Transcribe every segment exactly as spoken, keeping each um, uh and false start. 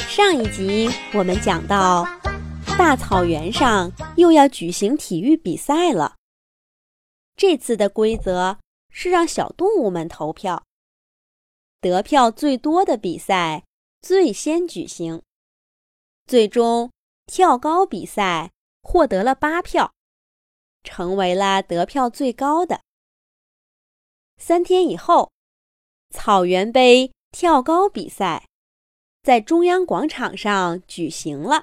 上一集我们讲到，大草原上又要举行体育比赛了。这次的规则是让小动物们投票，得票最多的比赛最先举行。最终，跳高比赛获得了八票，成为了得票最高的。三天以后，草原杯跳高比赛在中央广场上举行了。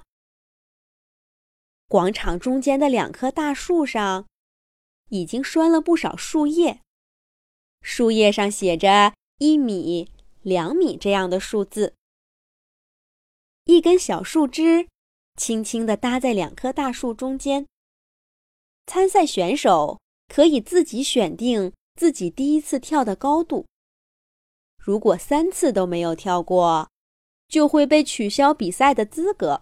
广场中间的两棵大树上已经拴了不少树叶，树叶上写着一米、两米这样的数字。一根小树枝轻轻地搭在两棵大树中间。参赛选手可以自己选定自己第一次跳的高度，如果三次都没有跳过，就会被取消比赛的资格。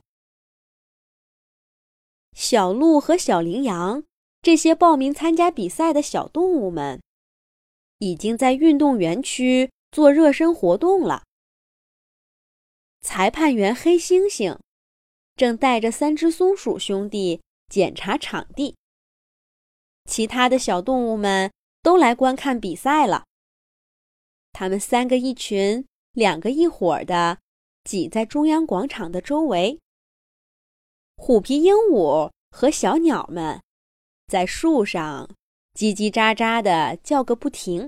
小鹿和小羚羊这些报名参加比赛的小动物们，已经在运动园区做热身活动了。裁判员黑猩猩正带着三只松鼠兄弟检查场地，其他的小动物们都来观看比赛了。他们三个一群，两个一伙的挤在中央广场的周围。虎皮鹦鹉和小鸟们在树上叽叽喳喳地叫个不停。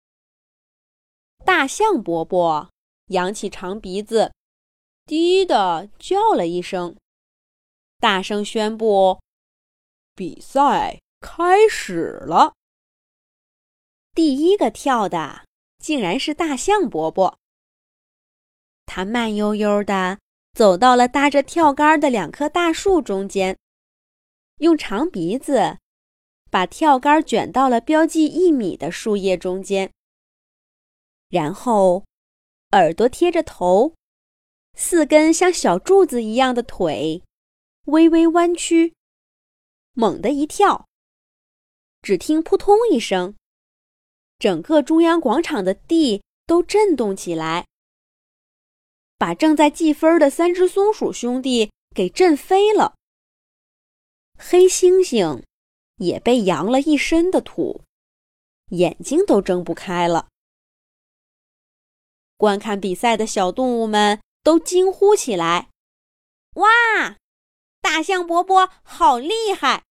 大象伯伯扬起长鼻子，低地叫了一声，大声宣布比赛开始了。第一个跳的竟然是大象伯伯。他慢悠悠地走到了搭着跳杆的两棵大树中间，用长鼻子把跳杆卷到了标记一米的树叶中间，然后耳朵贴着头，四根像小柱子一样的腿微微弯曲，猛地一跳，只听扑通一声，整个中央广场的地都震动起来，把正在计分的三只松鼠兄弟给震飞了。黑猩猩也被扬了一身的土，眼睛都睁不开了。观看比赛的小动物们都惊呼起来：哇，大象伯伯好厉害！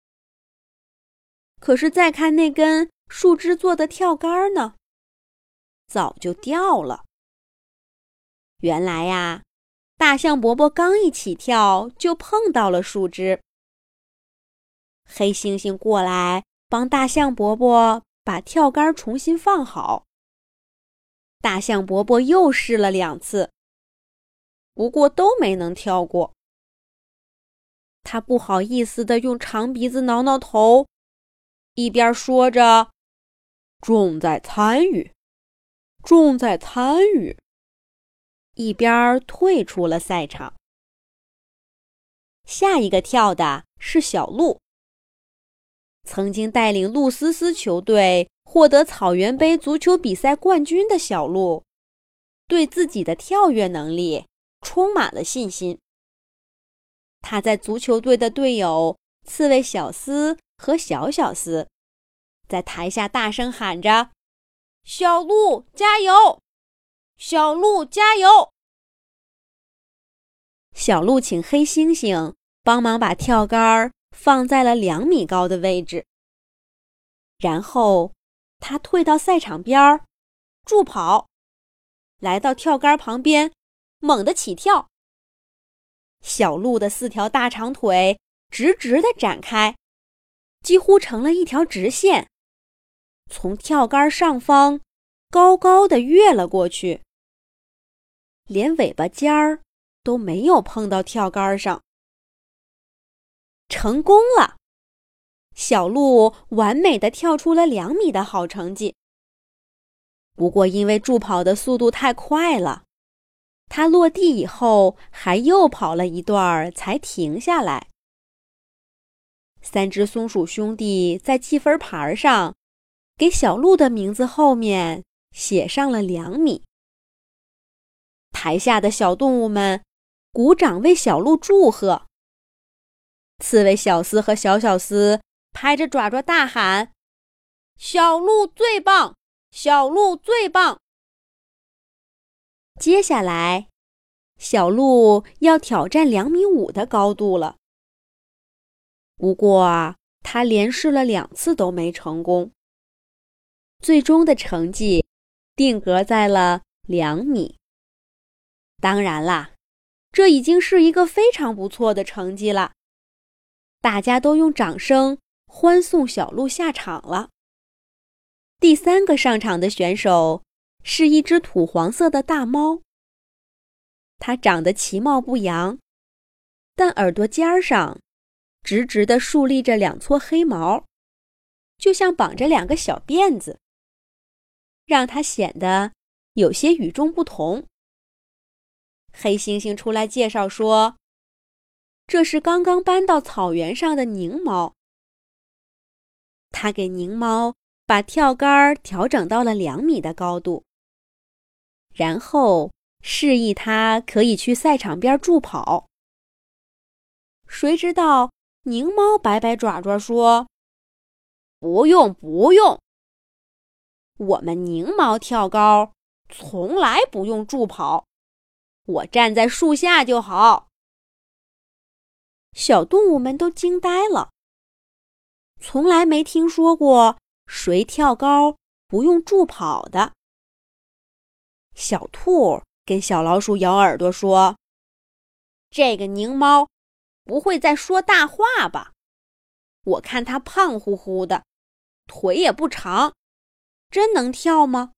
可是再看那根树枝做的跳杆呢，早就掉了。原来呀，大象伯伯刚一起跳就碰到了树枝。黑猩猩过来帮大象伯伯把跳杆重新放好。大象伯伯又试了两次，不过都没能跳过。他不好意思地用长鼻子挠挠头，一边说着重在参与，重在参与，一边退出了赛场。下一个跳的是小鹿。曾经带领露丝丝球队获得草原杯足球比赛冠军的小鹿，对自己的跳跃能力充满了信心。他在足球队的队友刺猬小斯和小小斯在台下大声喊着：小鹿加油！小鹿加油！小鹿请黑猩猩帮忙把跳杆放在了两米高的位置，然后他退到赛场边助跑，来到跳杆旁边，猛地起跳。小鹿的四条大长腿直直地展开，几乎成了一条直线，从跳杆上方高高地跃了过去，连尾巴尖儿都没有碰到跳杆上。成功了！小鹿完美地跳出了两米的好成绩。不过因为助跑的速度太快了，它落地以后还又跑了一段才停下来。三只松鼠兄弟在积分牌上给小鹿的名字后面写上了两米。台下的小动物们鼓掌为小鹿祝贺。刺猬小斯和小小斯拍着爪爪大喊：小鹿最棒，小鹿最棒。接下来，小鹿要挑战两米五的高度了。不过啊，他连试了两次都没成功。最终的成绩定格在了两米。当然啦，这已经是一个非常不错的成绩了。大家都用掌声欢送小鹿下场了。第三个上场的选手是一只土黄色的大猫。它长得其貌不扬，但耳朵尖上直直地竖立着两撮黑毛，就像绑着两个小辫子，让它显得有些与众不同。黑猩猩出来介绍说，这是刚刚搬到草原上的狞猫。他给狞猫把跳杆调整到了两米的高度，然后示意它可以去赛场边助跑。谁知道狞猫摆摆爪爪说，不用不用，我们狞猫跳高从来不用助跑，我站在树下就好。小动物们都惊呆了，从来没听说过谁跳高不用助跑的。小兔跟小老鼠咬耳朵说，这个狞猫不会在说大话吧？我看它胖乎乎的，腿也不长，真能跳吗？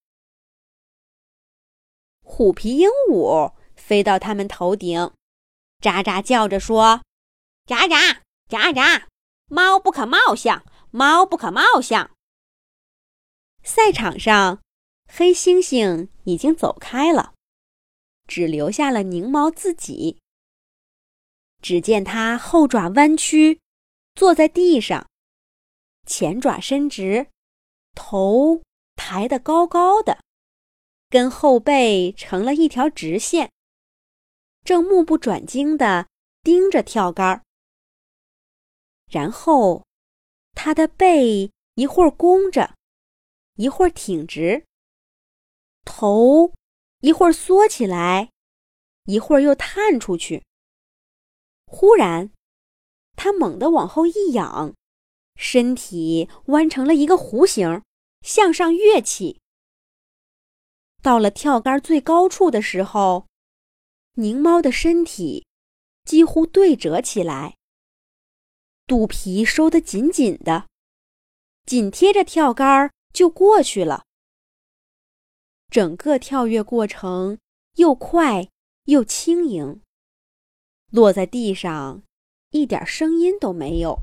虎皮鹦鹉飞到他们头顶，喳喳叫着说，喳喳喳喳，猫不可貌相，猫不可貌相。赛场上，黑猩猩已经走开了，只留下了狞猫自己。只见它后爪弯曲，坐在地上，前爪伸直，头抬得高高的，跟后背成了一条直线，正目不转睛地盯着跳杆。然后，它的背一会儿弓着，一会儿挺直，头一会儿缩起来，一会儿又探出去。忽然，它猛地往后一仰，身体弯成了一个弧形，向上跃起。到了跳杆最高处的时候，狞猫的身体几乎对折起来，肚皮收得紧紧的，紧贴着跳杆就过去了。整个跳跃过程又快又轻盈，落在地上一点声音都没有。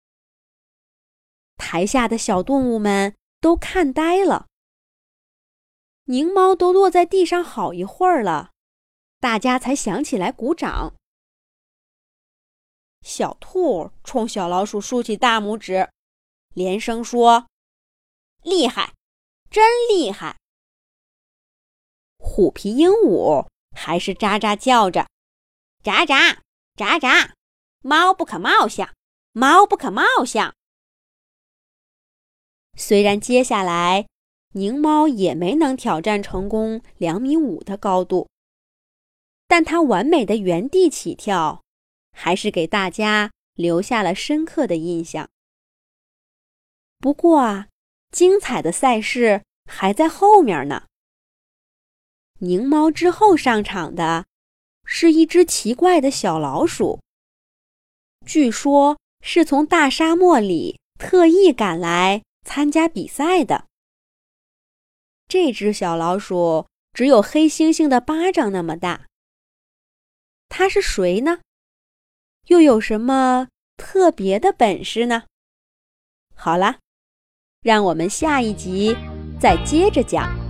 台下的小动物们都看呆了。狞猫都落在地上好一会儿了，大家才想起来鼓掌。小兔冲小老鼠竖起大拇指，连声说，厉害，真厉害。虎皮鹦鹉还是喳喳叫着，喳喳喳喳，猫不可貌相，猫不可貌相。虽然接下来狞猫也没能挑战成功两米五的高度，但它完美的原地起跳还是给大家留下了深刻的印象。不过啊，精彩的赛事还在后面呢。狞猫之后上场的是一只奇怪的小老鼠，据说是从大沙漠里特意赶来参加比赛的。这只小老鼠只有黑猩猩的巴掌那么大。它是谁呢？又有什么特别的本事呢？好了，让我们下一集再接着讲。